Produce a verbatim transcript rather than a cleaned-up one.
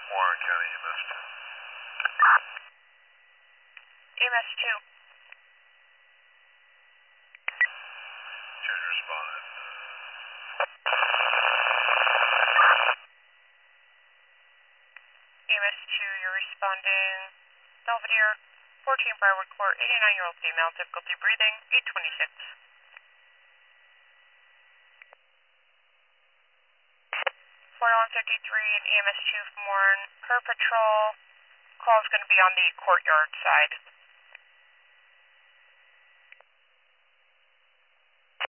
Warren County E M S two. E M S two. Judge responded. E M S two, you're responding. Belvedere, fourteen Briarwood Court, eighty-nine-year-old female, difficulty breathing, eight twenty-six. forty-one fifty-three and E M S two from Warren. Her patrol call is going to be on the courtyard side.